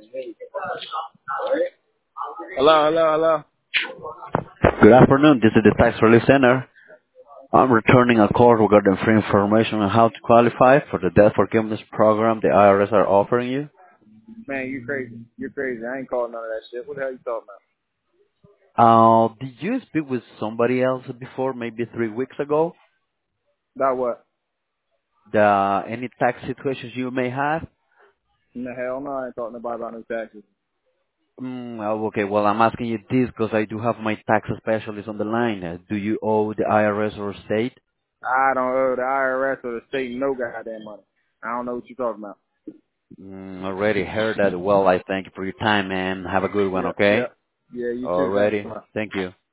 Hello, hello, hello. Good afternoon. This is the Tax Relief Center. I'm returning a call regarding free information on how to qualify for the debt forgiveness program the IRS are offering you. Man, you crazy. You're crazy. I ain't calling none of that shit. What the hell you talking about? Did you speak with somebody else before, maybe 3 weeks ago? About what? Any tax situations you may have? In the hell no, I ain't talking to nobody about no taxes. Okay, well, I'm asking you this because I do have my tax specialist on the line. Do you owe the IRS or state? I don't owe the IRS or the state no goddamn money. I don't know what you're talking about. Already heard that. Well, I thank you for your time, man. Have a good one, Yep, okay? yep. Yeah, you too. Thanks. Alrighty. Bye. Thank you.